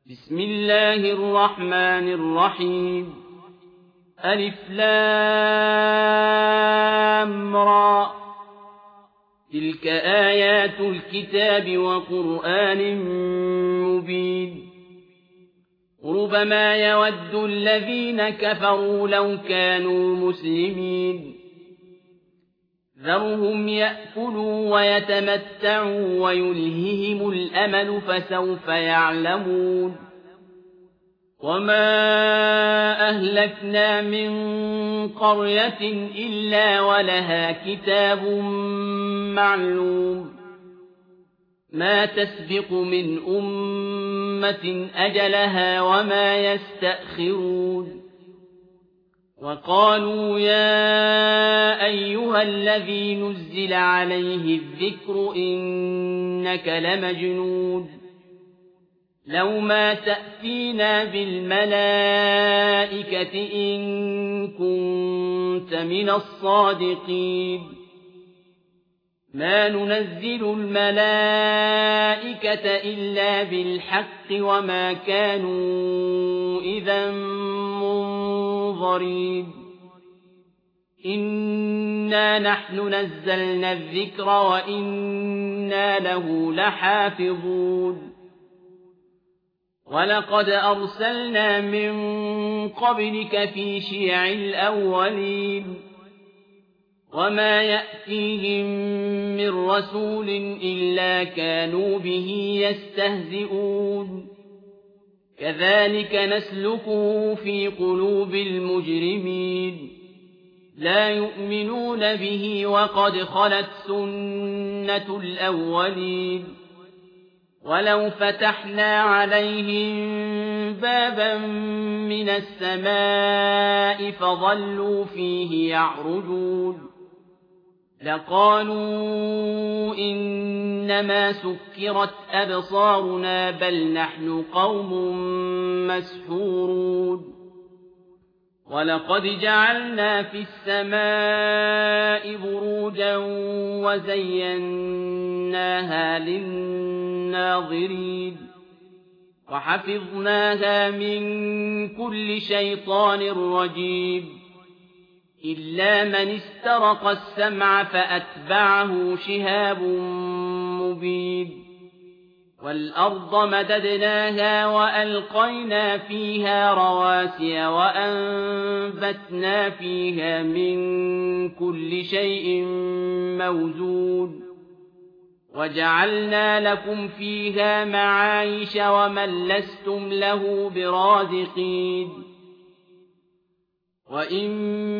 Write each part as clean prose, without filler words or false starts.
بسم الله الرحمن الرحيم ألف لام را تلك آيات الكتاب وقرآن مبين ربما يود الذين كفروا لو كانوا مسلمين ذرهم يأكلوا ويتمتعوا ويلههم الأمل فسوف يعلمون وما أهلكنا من قرية إلا ولها كتاب معلوم ما تسبق من أمة أجلها وما يستأخرون وقالوا يا أيها الذي نزل عليه الذكر إنك لمجنون لو ما تأتينا بالملائكة إن كنت من الصادقين ما ننزل الملائكة إلا بالحق وما كانوا إذا منظرين إنا نحن نزلنا الذكر وإنا له لحافظون ولقد أرسلنا من قبلك في شيع الأولين وما يأتيهم من رسول إلا كانوا به يستهزئون كذلك نسلكه في قلوب المجرمين لا يؤمنون به وقد خلت سنة الأولين ولو فتحنا عليهم بابا من السماء فظلوا فيه يعرجون لقالوا إنما سكرت أبصارنا بل نحن قوم مسحورون ولقد جعلنا في السماء بروجا وزيناها للناظرين وحفظناها من كل شيطان رجيم إلا من استرق السمع فأتبعه شهاب مبين والأرض مددناها وألقينا فيها رواسي وأنبتنا فيها من كل شيء موزون وجعلنا لكم فيها معايش ومن لستم له برازقين وإن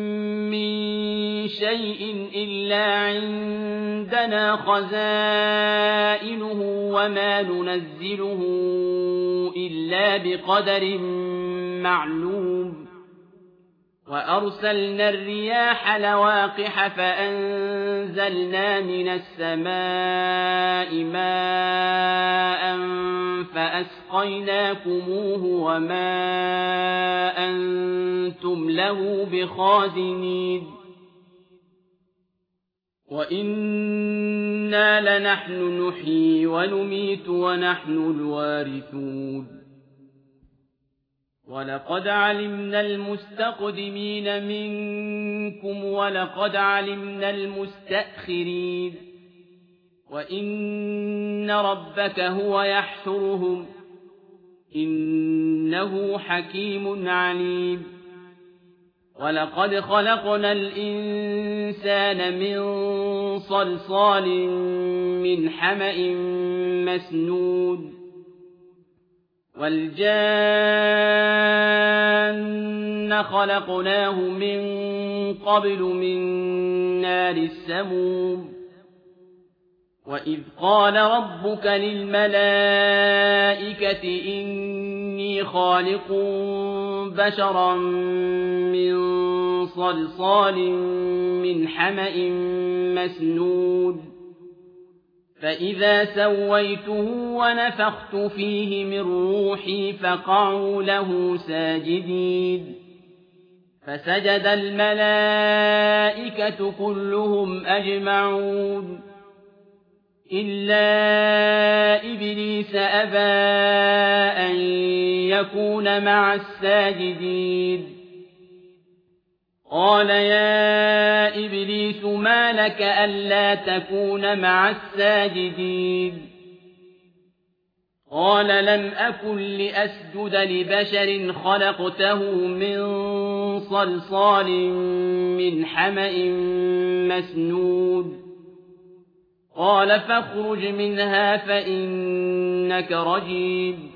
من شيء إلا عندنا خزائنه وما ننزله إلا بقدر معلوم وأرسلنا الرياح لواقح فأنزلنا من السماء ماء فأسقيناكموه وما أنتم له بخازنين وإنا لنحن نحيي ونميت ونحن الوارثون ولقد علمنا المستقدمين منكم ولقد علمنا المستأخرين وإن ربك هو يحشرهم إنه حكيم عليم ولقد خلقنا الإنسان من صلصال من حمأ مسنون والجان خلقناه من قبل من نار السموم وإذ قال ربك للملائكة إني خالق بشرا من صلصال من حمأ مسنون فإذا سويته ونفخت فيه من روحي فقعوا له ساجدين فسجد الملائكة كلهم أجمعون إلا إبليس أبى أن يكون مع الساجدين قال يا إبليس ما لك ألا تكون مع الساجدين قال لم أكن لأسجد لبشر خلقته من صلصال من حمأ مسنود قال فاخرج منها فإنك رجيم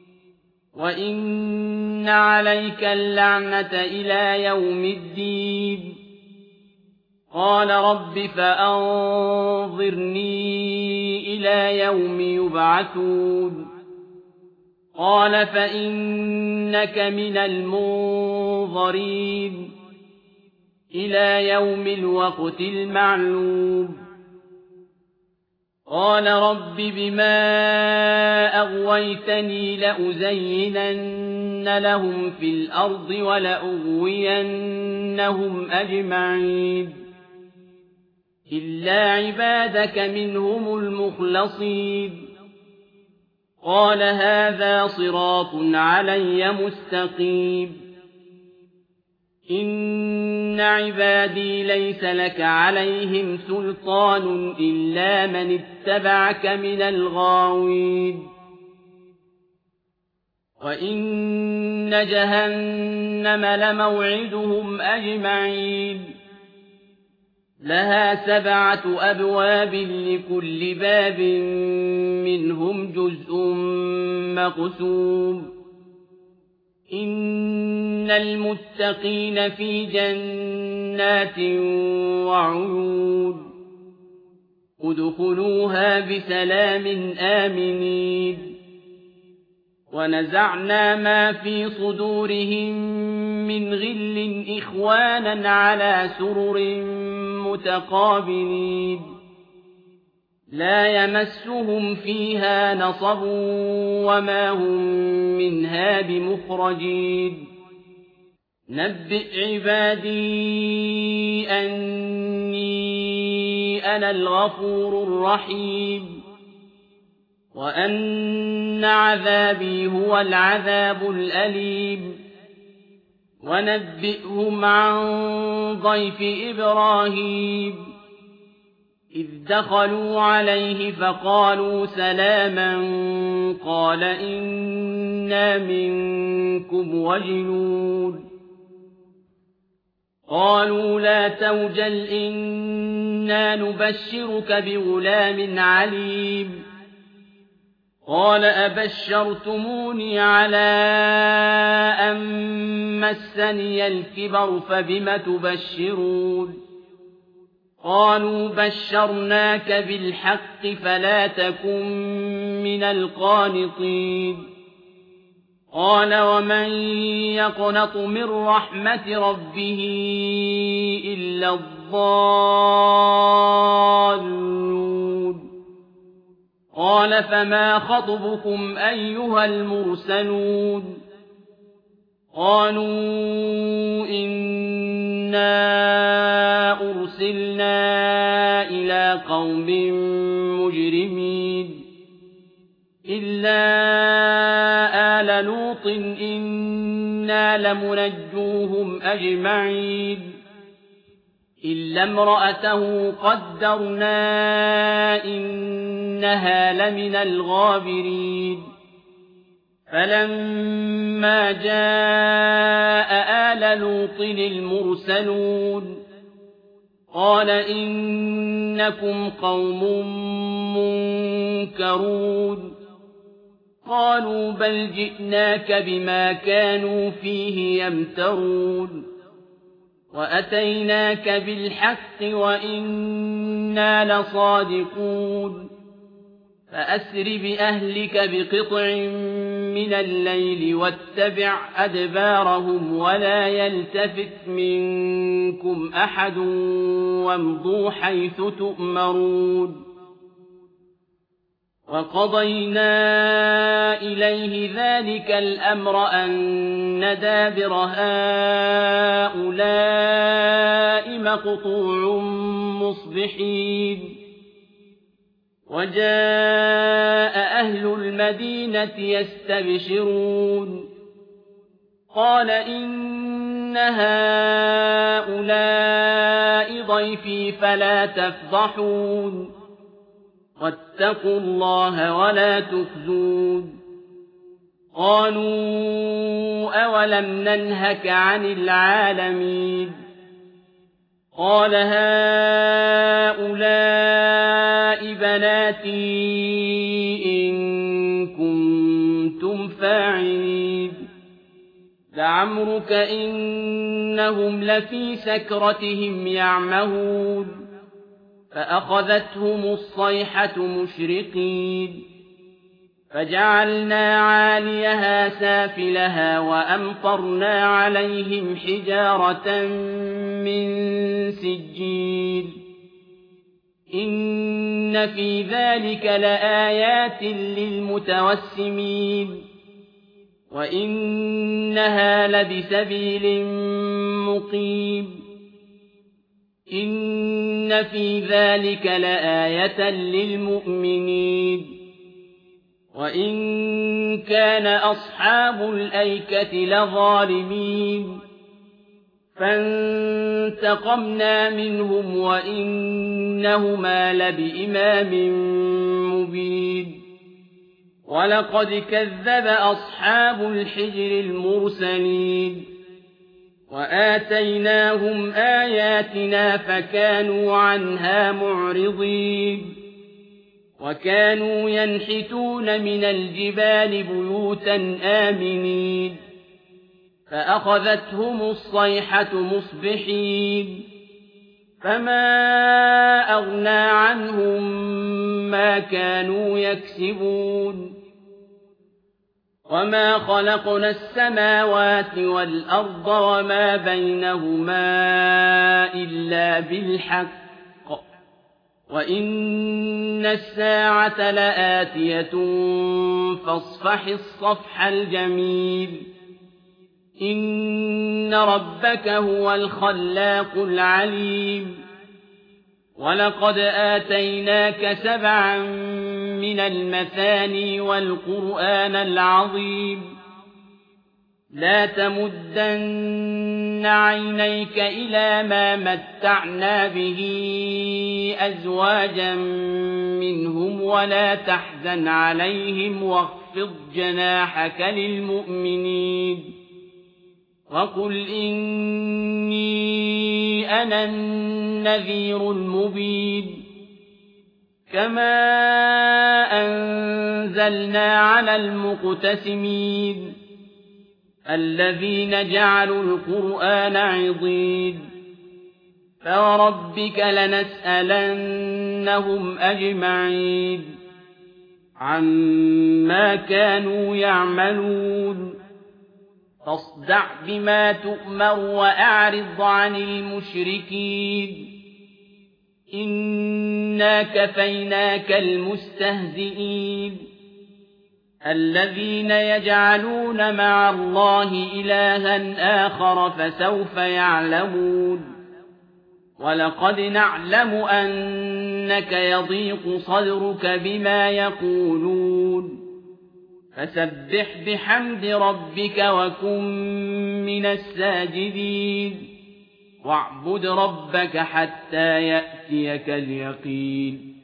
وإن عليك اللعنة إلى يوم الدين قال رب فأنظرني إلى يوم يبعثون قال فإنك من المنظرين إلى يوم الوقت المعلوم قال رب بما أغويتني لأزينن لهم في الأرض ولأغوينهم أجمعين إلا عبادك منهم المخلصين قال هذا صراط علي مستقيم إن عبادي ليس لك عليهم سلطان إلا من اتبعك من الغاوين وإن جهنم لموعدهم أجمعين لها 7 أبواب لكل باب منهم جزء مقسوم إن المتقين في جنات وعيون ادخلوها بسلام آمنين ونزعنا ما في صدورهم من غل إخوانا على سرر متقابلين لا يمسهم فيها نصب وما هم منها بمخرجين نبئ عبادي أني أنا الغفور الرحيم وأن عذابي هو العذاب الأليم ونبئهم عن ضيف إبراهيم إذ دخلوا عليه فقالوا سلاما قال إنا منكم وجلون قالوا لا توجل إنا نبشرك بغلام عليم قال أبشرتموني على أن مسني الكبر فبم تبشرون قالوا بشرناك بالحق فلا تكن من القانطين قال ومن يقنط من رحمة ربه إلا الضالون قال فما خطبكم أيها المرسلون قالوا إنا أرسلنا إلى قوم مجرمين إلا آل لوط إنا لمنجوهم أجمعين إلا امرأته قدرنا إنها لمن الغابرين فلما جاء آل لوط المرسلون قال إنكم قوم منكرون قالوا بل جئناك بما كانوا فيه يمترون وأتيناك بالحق وإنا لصادقون فأسر بأهلك بقطع من الليل واتبع أدبارهم ولا يلتفت منكم أحد وامضوا حيث تؤمرون وقضينا إليه ذلك الأمر أن دابر هؤلاء مقطوع مصبحين وجاء أهل المدينة يستبشرون قال إن هؤلاء ضيفي فلا تفضحون واتقوا الله ولا تخزون قالوا أولم ننهك عن العالمين قال هؤلاء بناتي إن كنتم فاعلين لعمرك إنهم لفي سكرتهم يعمهون فأخذتهم الصيحة مشرقين فجعلنا عاليها سافلها وأمطرنا عليهم حجارة من سجيل إن في ذلك لآيات للمتوسمين وإنها لبسبيل مقيم إن في ذلك لآية للمؤمنين وإن كان أصحاب الأيكة لظالمين فانتقمنا منهم وإنهما لبإمام مبين ولقد كذب أصحاب الحجر المرسلين وآتيناهم آياتنا فكانوا عنها معرضين وكانوا ينحتون من الجبال بيوتا آمنين فأخذتهم الصيحة مصبحين فما أغنى عنهم ما كانوا يكسبون وما خلقنا السماوات والأرض وما بينهما إلا بالحق وإن الساعة لآتية فاصفح الصفح الجميل إن ربك هو الخلاق العليم ولقد آتيناك 7 من المثاني والقرآن العظيم لا تمدن عينيك إلى ما متعنا به أزواجا منهم ولا تحزن عليهم واخفض جناحك للمؤمنين وقل إني أنا النذير المبين كما أنزلنا على المقتسمين الذين جعلوا القرآن عضين فوربك لنسألنهم أجمعين عما كانوا يعملون فاصدع بما تؤمر وأعرض عن المشركين إنا كفيناك المستهزئين الذين يجعلون مع الله إلها آخر فسوف يعلمون ولقد نعلم أنك يضيق صدرك بما يقولون فسبح بحمد ربك وكن من الساجدين واعبد ربك حتى يأتيك اليقين